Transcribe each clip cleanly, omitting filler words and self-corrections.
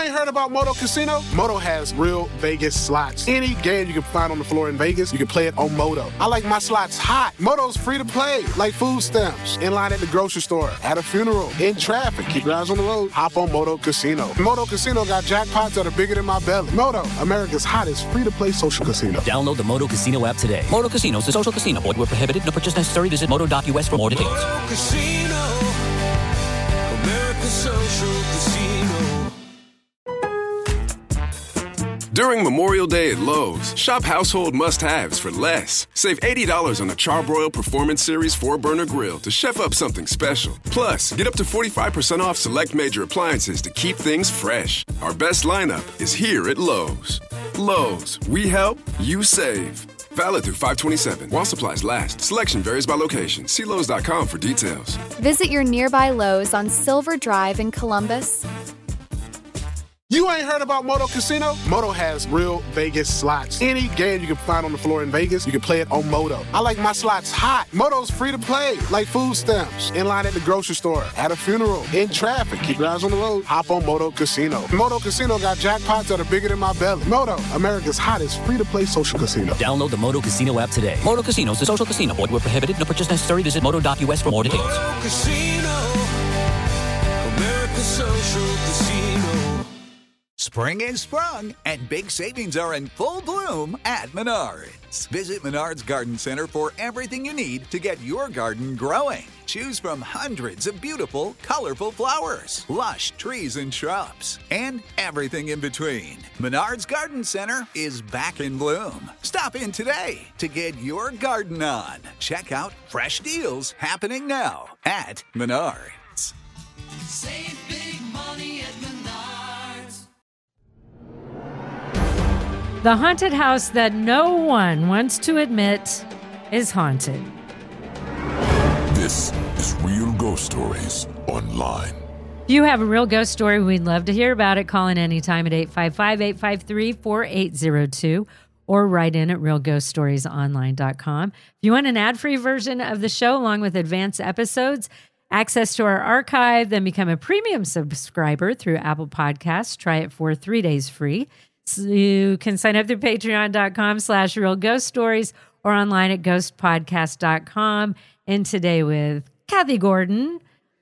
ain't heard about Moto Casino? Moto has real Vegas slots. Any game you can find on the floor in Vegas, you can play it on Moto. I like my slots hot. Moto's free to play, like food stamps, in line at the grocery store, at a funeral, in traffic. Keep your eyes on the road. Hop on Moto Casino. Moto Casino got jackpots that are bigger than my belly. Moto, America's hottest free-to-play social casino. Download the Moto Casino app today. Moto Casino is a social casino. Void where prohibited. No purchase necessary. Visit moto.us for more details. Moto Casino, America's social casino. During Memorial Day at Lowe's, shop household must-haves for less. Save $80 on a Charbroil Performance Series 4-burner grill to chef up something special. Plus, get up to 45% off select major appliances to keep things fresh. Our best lineup is here at Lowe's. Lowe's, we help, you save. Valid through 5/27. While supplies last. Selection varies by location. See Lowe's.com for details. Visit your nearby Lowe's on Silver Drive in Columbus. You ain't heard about Moto Casino? Moto has real Vegas slots. Any game you can find on the floor in Vegas, you can play it on Moto. I like my slots hot. Moto's free to play, like food stamps, in line at the grocery store, at a funeral, in traffic. Keep your eyes on the road. Hop on Moto Casino. Moto Casino got jackpots that are bigger than my belly. Moto, America's hottest free-to-play social casino. Download the Moto Casino app today. Moto Casino is a social casino. Void where prohibited. No purchase necessary. Visit moto.us for more details. Moto Casino, America's social casino. Spring is sprung, and big savings are in full bloom at Menards. Visit Menards Garden Center for everything you need to get your garden growing. Choose from hundreds of beautiful, colorful flowers, lush trees and shrubs, and everything in between. Menards Garden Center is back in bloom. Stop in today to get your garden on. Check out fresh deals happening now at Menards. Save big money at Menards. The haunted house that no one wants to admit is haunted. This is Real Ghost Stories Online. If you have a real ghost story, we'd love to hear about it. Call in anytime at 855-853-4802 or write in at realghoststoriesonline.com. If you want an ad-free version of the show along with advanced episodes, access to our archive, then become a premium subscriber through Apple Podcasts. Try it for 3 days free. So you can sign up through patreon.com/realghoststories or online at ghostpodcast.com. And today with Kathy Gordon.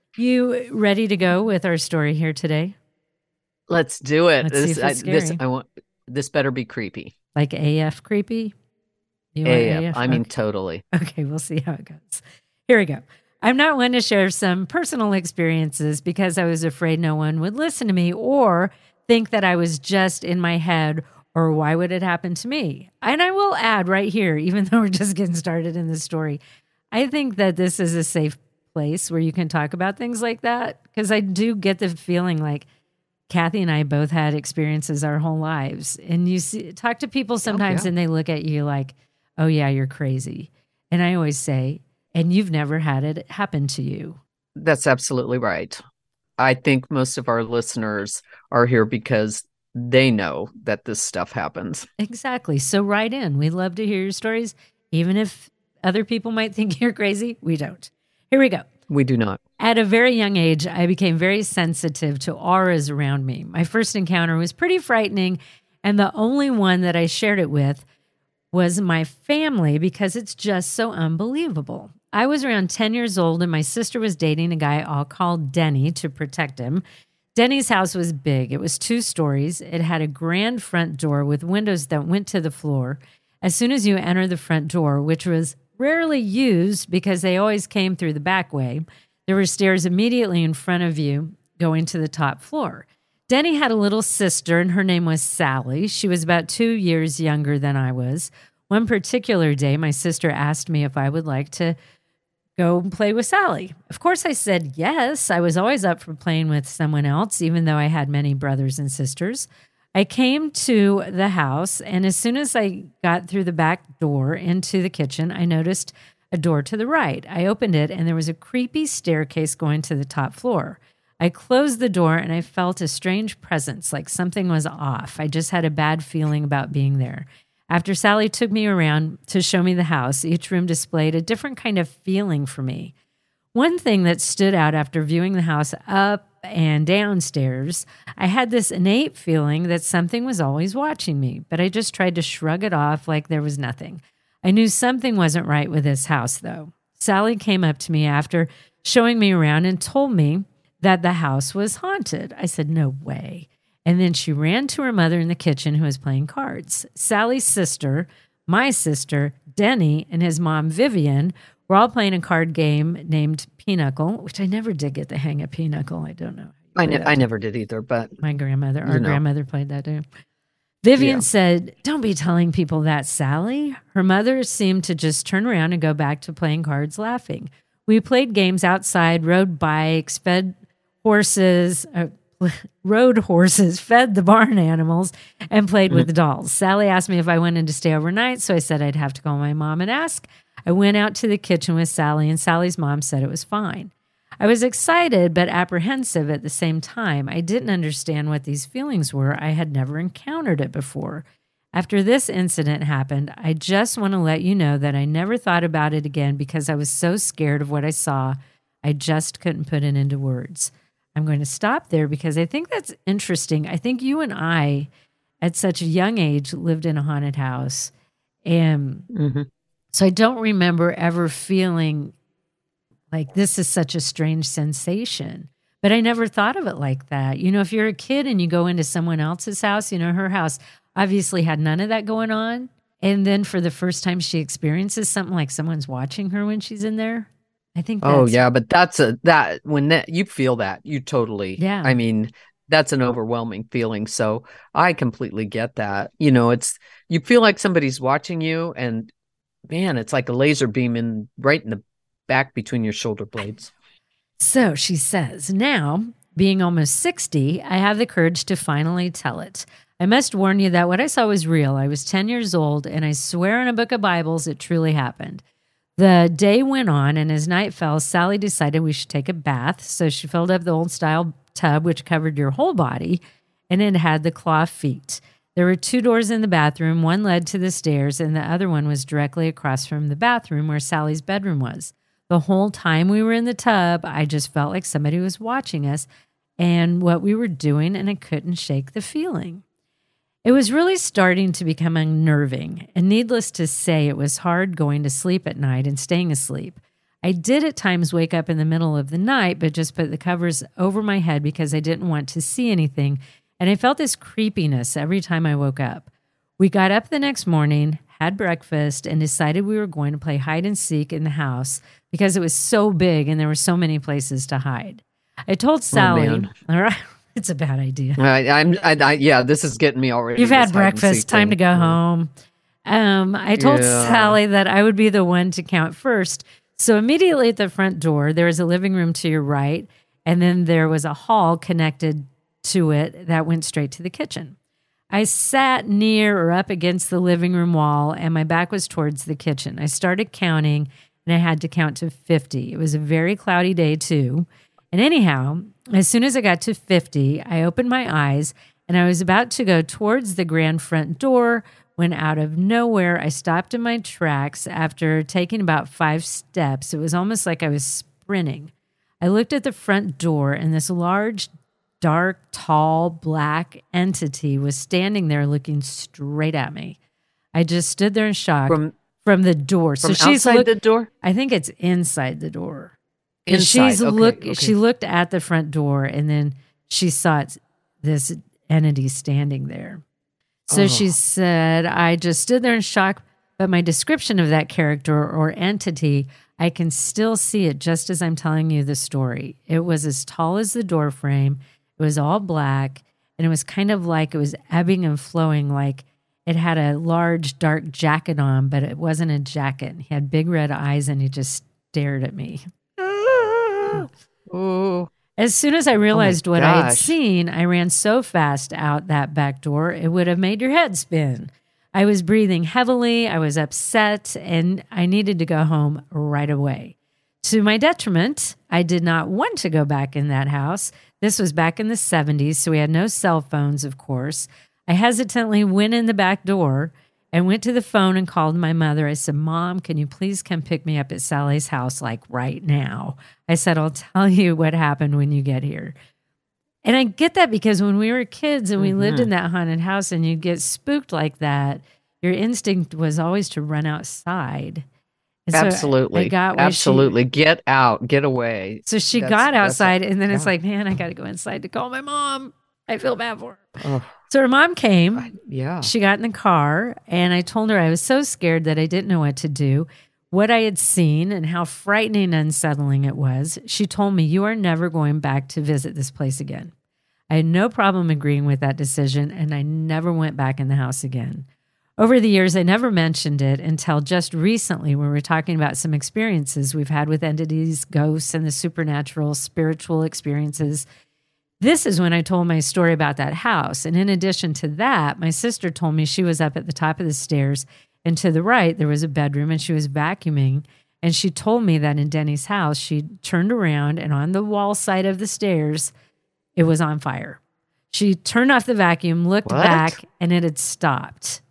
You ready to go with our story here today? Let's do it. Let's see if it's scary. This better be creepy. Like AF creepy? You want AF. I mean, Okay. totally. Okay, we'll see how it goes. Here we go. I'm not one to share some personal experiences because I was afraid no one would listen to me or think that I was just in my head, or why would it happen to me? And I will add right here, even though we're just getting started in this story, I think that this is a safe place where you can talk about things like that, because I do get the feeling like Kathy and I both had experiences our whole lives. And you talk to people sometimes and they look at you like, oh yeah, you're crazy. And I always say, and you've never had it happen to you. That's absolutely right. I think most of our listeners are here because they know that this stuff happens. Exactly. So write in. We love to hear your stories. Even if other people might think you're crazy, we don't. Here we go. We do not. At a very young age, I became very sensitive to auras around me. My first encounter was pretty frightening, and the only one that I shared it with was my family because it's just so unbelievable. I was around 10 years old, and my sister was dating a guy I'll call Denny to protect him. Denny's house was big. It was 2 stories. It had a grand front door with windows that went to the floor. As soon as you enter the front door, which was rarely used because they always came through the back way, there were stairs immediately in front of you going to the top floor. Denny had a little sister, and her name was Sally. She was about 2 years younger than I was. One particular day, my sister asked me if I would like to go play with Sally. Of course, I said yes. I was always up for playing with someone else, even though I had many brothers and sisters. I came to the house, and as soon as I got through the back door into the kitchen, I noticed a door to the right. I opened it, and there was a creepy staircase going to the top floor. I closed the door, and I felt a strange presence, like something was off. I just had a bad feeling about being there. After Sally took me around to show me the house, each room displayed a different kind of feeling for me. One thing that stood out after viewing the house up and downstairs, I had this innate feeling that something was always watching me, but I just tried to shrug it off like there was nothing. I knew something wasn't right with this house, though. Sally came up to me after showing me around and told me that the house was haunted. I said, no way. And then she ran to her mother in the kitchen who was playing cards. Sally's sister, my sister, Denny, and his mom, Vivian, were all playing a card game named Pinochle, which I never did get the hang of Pinochle. I don't know. I never did either, but our grandmother played that too. Vivian Yeah. said, don't be telling people that, Sally. Her mother seemed to just turn around and go back to playing cards laughing. We played games outside, rode bikes, rode horses, fed the barn animals, and played with the dolls. Sally asked me if I wanted to stay overnight, so I said I'd have to call my mom and ask. I went out to the kitchen with Sally, and Sally's mom said it was fine. I was excited but apprehensive at the same time. I didn't understand what these feelings were. I had never encountered it before. After this incident happened, I just want to let you know that I never thought about it again because I was so scared of what I saw. I just couldn't put it into words. I'm going to stop there because I think that's interesting. I think you and I, at such a young age, lived in a haunted house. And so I don't remember ever feeling like this is such a strange sensation. But I never thought of it like that. You know, if you're a kid and you go into someone else's house, you know, her house obviously had none of that going on. And then for the first time she experiences something like someone's watching her when she's in there. I think that's, oh yeah, but you feel that, you totally, Yeah. I mean, that's an overwhelming feeling. So I completely get that. You know, you feel like somebody's watching you, and man, it's like a laser beam right in the back between your shoulder blades. So she says, now, being almost 60, I have the courage to finally tell it. I must warn you that what I saw was real. I was 10 years old, and I swear in a book of Bibles it truly happened. The day went on, and as night fell, Sally decided we should take a bath. So she filled up the old-style tub, which covered your whole body, and it had the claw feet. There were 2 doors in the bathroom. One led to the stairs, and the other one was directly across from the bathroom where Sally's bedroom was. The whole time we were in the tub, I just felt like somebody was watching us and what we were doing, and I couldn't shake the feeling. It was really starting to become unnerving, and needless to say, it was hard going to sleep at night and staying asleep. I did at times wake up in the middle of the night, but just put the covers over my head because I didn't want to see anything, and I felt this creepiness every time I woke up. We got up the next morning, had breakfast, and decided we were going to play hide and seek in the house because it was so big and there were so many places to hide. I told Sally, all right, it's a bad idea. Yeah, this is getting me already. You've had breakfast, time to go home. I told Sally that I would be the one to count first. So immediately at the front door, there was a living room to your right, and then there was a hall connected to it that went straight to the kitchen. I sat near or up against the living room wall, and my back was towards the kitchen. I started counting, and I had to count to 50. It was a very cloudy day, too. And anyhow, as soon as I got to 50, I opened my eyes, and I was about to go towards the grand front door when out of nowhere, I stopped in my tracks after taking about 5 steps. It was almost like I was sprinting. I looked at the front door, and this large, dark, tall, black entity was standing there looking straight at me. I just stood there in shock from the door. From outside the door? I think it's inside the door. Inside, She looked at the front door, and then she saw this entity standing there. So she said, I just stood there in shock, but my description of that character or entity, I can still see it just as I'm telling you the story. It was as tall as the door frame. It was all black, and it was kind of like it was ebbing and flowing, like it had a large dark jacket on, but it wasn't a jacket. He had big red eyes, and he just stared at me. Oh. As soon as I realized what I had gosh. seen, I ran so fast out that back door, it would have made your head spin. I was breathing heavily, I was upset, and I needed to go home right away. To my detriment, I did not want to go back in that house. This was back in the 70s, so we had no cell phones, of course. I hesitantly went in the back door and went to the phone and called my mother. I said, Mom, can you please come pick me up at Sally's house, like right now? I said, I'll tell you what happened when you get here. And I get that because when we were kids and we lived Mm-hmm. in that haunted house and you'd get spooked like that, your instinct was always to run outside. And so Absolutely. I got why Absolutely. Get out. Get away. So she That's- got that's outside, and then it's yeah. like, man, I got to go inside to call my mom. I feel bad for her. Oh, So her mom came. yeah. She got in the car, and I told her I was so scared that I didn't know what to do, what I had seen, and how frightening and unsettling it was. She told me, you are never going back to visit this place again. I had no problem agreeing with that decision, and I never went back in the house again. Over the years, I never mentioned it until just recently when we were talking about some experiences we've had with entities, ghosts, and the supernatural, spiritual experiences. This is when I told my story about that house. And in addition to that, my sister told me she was up at the top of the stairs, and to the right, there was a bedroom, and she was vacuuming. And she told me that in Denny's house, she turned around, and on the wall side of the stairs, it was on fire. She turned off the vacuum, looked What? back, and it had stopped.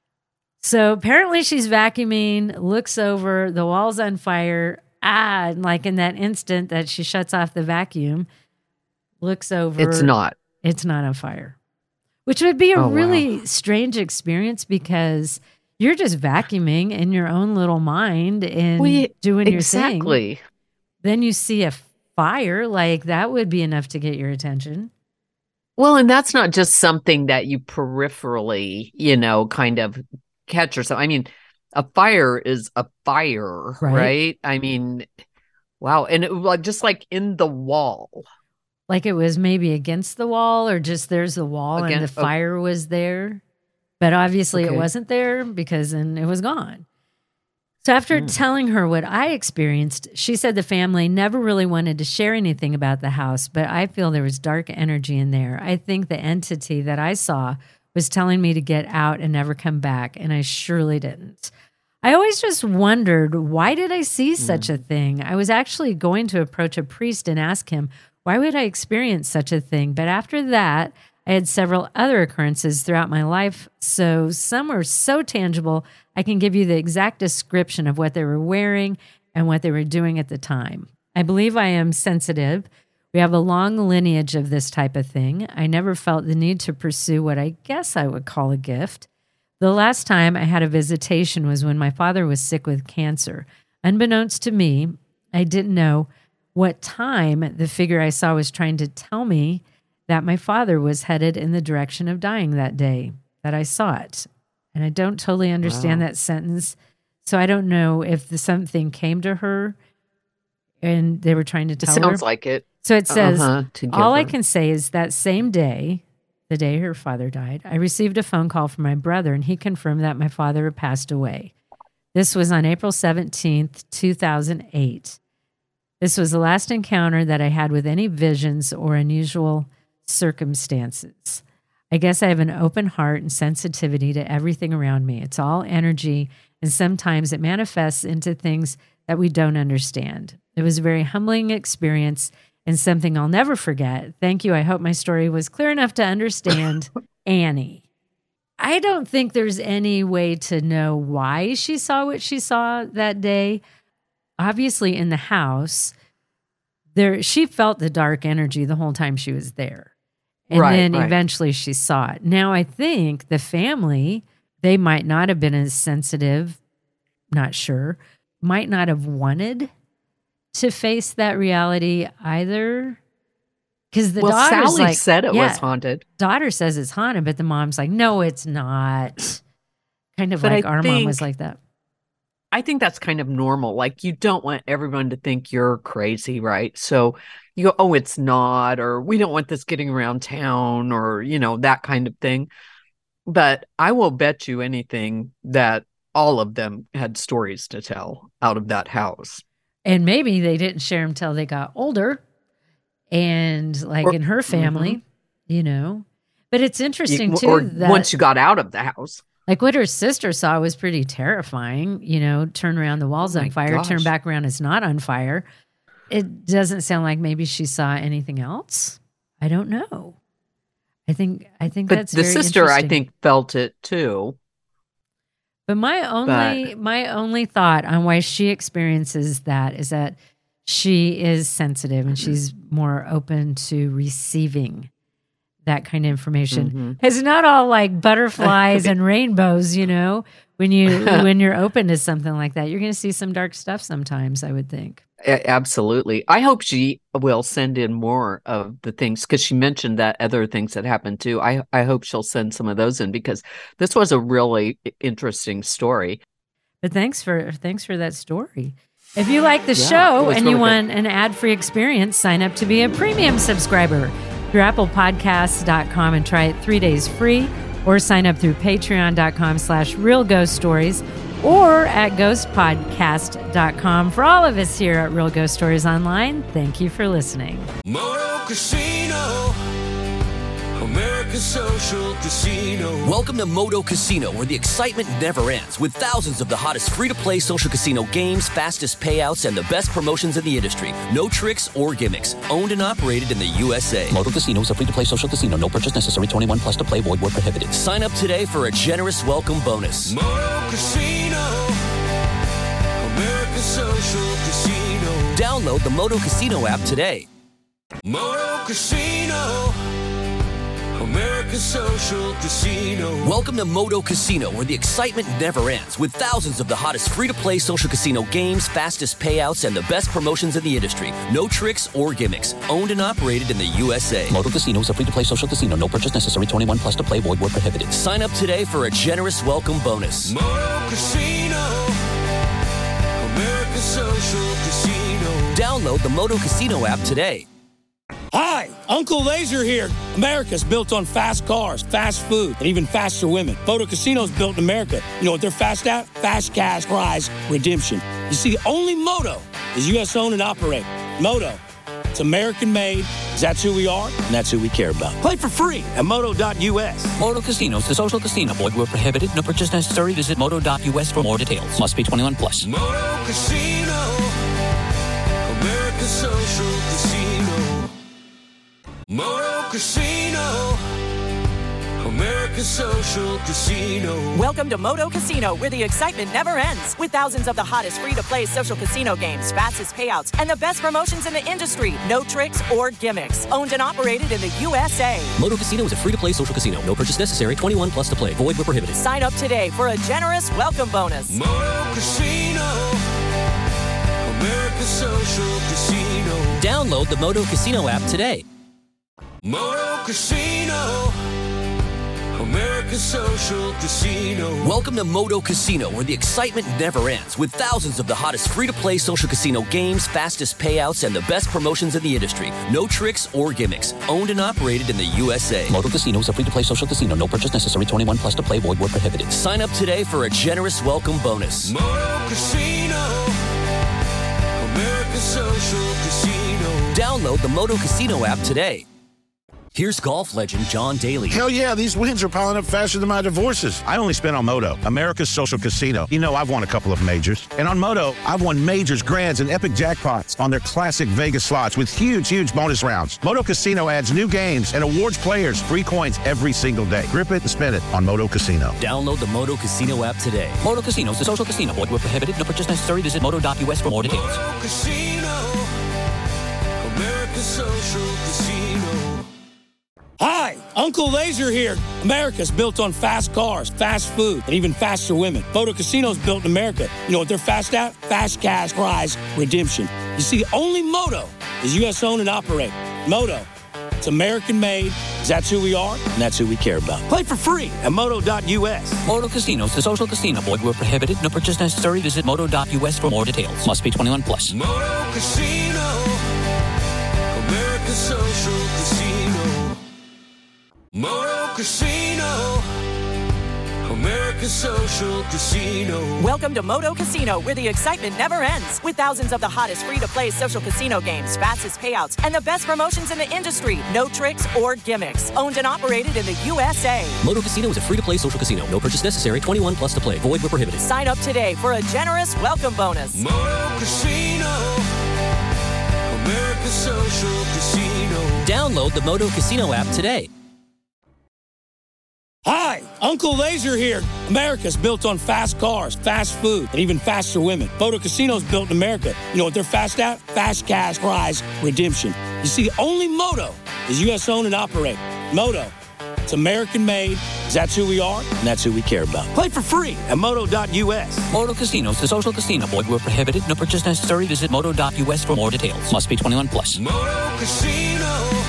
So apparently she's vacuuming, looks over, the wall's on fire. And like in that instant that she shuts off the vacuum, looks over. It's not. It's not on fire, which would be a Oh, wow. really strange experience because you're just vacuuming in your own little mind and doing your thing. Exactly. Then you see a fire, like that would be enough to get your attention. Well, and that's not just something that you peripherally, kind of catch or something. I mean, a fire is a fire, Right. right? I mean, wow. And it was just like in the wall. Like it was maybe against the wall or just there's the wall and the Against- oh. fire was there. But obviously it Okay. wasn't there because then it was gone. So after telling her what I experienced, she said the family never really wanted to share anything about the house, but I feel there was dark energy in there. I think the entity that I saw was telling me to get out and never come back, and I surely didn't. I always just wondered, why did I see such a thing? I was actually going to approach a priest and ask him, why would I experience such a thing? But after that, I had several other occurrences throughout my life, so some were so tangible, I can give you the exact description of what they were wearing and what they were doing at the time. I believe I am sensitive. We have a long lineage of this type of thing. I never felt the need to pursue what I guess I would call a gift. The last time I had a visitation was when my father was sick with cancer. Unbeknownst to me, I didn't know what time the figure I saw was trying to tell me that my father was headed in the direction of dying that day that I saw it. And I don't totally understand that sentence. So I don't know if something came to her and they were trying to It tell her. sounds like it. So it says, together. all I can say is that same day, the day her father died, I received a phone call from my brother and he confirmed that my father had passed away. This was on April 17th, 2008. This was the last encounter that I had with any visions or unusual circumstances. I guess I have an open heart and sensitivity to everything around me. It's all energy, and sometimes it manifests into things that we don't understand. It was a very humbling experience and something I'll never forget. Thank you. I hope my story was clear enough to understand Annie. I don't think there's any way to know why she saw what she saw that day. Obviously, in the house, she felt the dark energy the whole time she was there. And then eventually she saw it. Now, I think the family, they might not have been as sensitive, not sure, might not have wanted to face that reality either. Because the daughter's Sally like, said it was haunted. Daughter says it's haunted, but the mom's like, no, it's not. Kind of But like I our mom was think- like that. I think that's kind of normal. Like, you don't want everyone to think you're crazy, right? So you go, oh, it's not, or we don't want this getting around town, or, that kind of thing. But I will bet you anything that all of them had stories to tell out of that house. And maybe they didn't share them till they got older. And like in her family, But it's interesting too. Or that, once you got out of the house. like what her sister saw was pretty terrifying. Turn around, the wall's Oh on my fire, turn gosh. back around, it's not on fire. It doesn't sound like maybe she saw anything else. I don't know. I think But that's the very sister, I interesting. think, felt it too. But my only thought on why she experiences that is that she is sensitive and she's more open to receiving that kind of information. It's not all like butterflies and rainbows, you know. When you're open to something like that, you're going to see some dark stuff sometimes, I would think. Absolutely. I hope she will send in more of the things, because she mentioned that other things that happened too. I hope she'll send some of those in, because this was a really interesting story. But thanks for that story. If you like the show and you want an ad-free experience, sign up to be a premium subscriber through applepodcasts.com and try it 3 days free, or sign up through patreon.com/realghoststories or at ghostpodcast.com. For all of us here at Real Ghost Stories Online, thank you for listening. Moto Casino, America's social casino. Welcome to Moto Casino, where the excitement never ends, with thousands of the hottest free-to-play social casino games, fastest payouts, and the best promotions in the industry. No tricks or gimmicks. Owned and operated in the USA. Moto Casino is a free-to-play social casino. No purchase necessary. 21 plus to play. Void where prohibited. Sign up today for a generous welcome bonus. Moto Casino, America's social casino. Download the Moto Casino app today. Moto Casino, America's social casino. Welcome to Moto Casino, where the excitement never ends, with thousands of the hottest free-to-play social casino games, fastest payouts, and the best promotions in the industry. No tricks or gimmicks. Owned and operated in the USA. Moto Casino is a free-to-play social casino. No purchase necessary. 21 plus to play. Void where prohibited. Sign up today for a generous welcome bonus. Moto Casino, America's social casino. Download the Moto Casino app today. Hi, Uncle Laser here. America's built on fast cars, fast food, and even faster women. Moto Casino's built in America. You know what they're fast at? Fast cash prize redemption. You see, only Moto is U.S. owned and operated. Moto, it's American made. That's who we are, and that's who we care about. Play for free at moto.us. Moto Casino is a social casino. Void where prohibited. No purchase necessary. Visit moto.us for more details. Must be 21 plus. Moto Casino, America's social casino. Moto Casino, America's social casino. Welcome to Moto Casino, where the excitement never ends, with thousands of the hottest free-to-play social casino games, fastest payouts, and the best promotions in the industry. No tricks or gimmicks. Owned and operated in the USA. Moto Casino is a free-to-play social casino. No purchase necessary. 21 plus to play. Void where prohibited. Sign up today for a generous welcome bonus. Moto Casino, America's social casino. Download the Moto Casino app today. Moto Casino, America's social casino. Welcome to Moto Casino, where the excitement never ends, with thousands of the hottest free-to-play social casino games, fastest payouts, and the best promotions in the industry. No tricks or gimmicks. Owned and operated in the USA. Moto Casino is a free-to-play social casino. No purchase necessary. 21 plus to play. Void where prohibited. Sign up today for a generous welcome bonus. Moto Casino, America's social casino. Download the Moto Casino app today. Here's golf legend John Daly. Hell yeah, these wins are piling up faster than my divorces. I only spent on Moto, America's social casino. You know, I've won a couple of majors. And on Moto, I've won majors, grands, and epic jackpots on their classic Vegas slots with huge bonus rounds. Moto Casino adds new games and awards players free coins every single day. Grip it and spin it on Moto Casino. Download the Moto Casino app today. Moto Casino is a social casino. Void where prohibited. No purchase necessary. Visit moto.us for more details. Moto Casino, America's social casino. Hi, Uncle Laser here. America's built on fast cars, fast food, and even faster women. Moto Casino's built in America. You know what they're fast at? Fast cash prize redemption. You see, only Moto is U.S. owned and operated. Moto, it's American made. That's who we are, and that's who we care about. Play for free at moto.us. Moto Casino is a social casino. Void where prohibited. No purchase necessary. Visit moto.us for more details. Must be 21 plus. Moto Casino, America's social casino. Moto Casino, America's social casino. Welcome to Moto Casino, where the excitement never ends, with thousands of the hottest free-to-play social casino games, fastest payouts, and the best promotions in the industry. No tricks or gimmicks. Owned and operated in the USA. Moto Casino is a free-to-play social casino. No purchase necessary. 21 plus to play. Void where prohibited. Sign up today for a generous welcome bonus. Moto Casino, America's social casino. Download the Moto Casino app today. Hi, Uncle Laser here. America's built on fast cars, fast food, and even faster women. Photo Casino's built in America. You know what they're fast at? Fast cash prize redemption. You see, the only Moto is U.S. owned and operated. Moto. It's American made. That's who we are, and that's who we care about. Play for free at moto.us. Moto Casinos, the social casino. Void where prohibited. No purchase necessary. Visit moto.us for more details. Must be 21 plus. Moto Casino.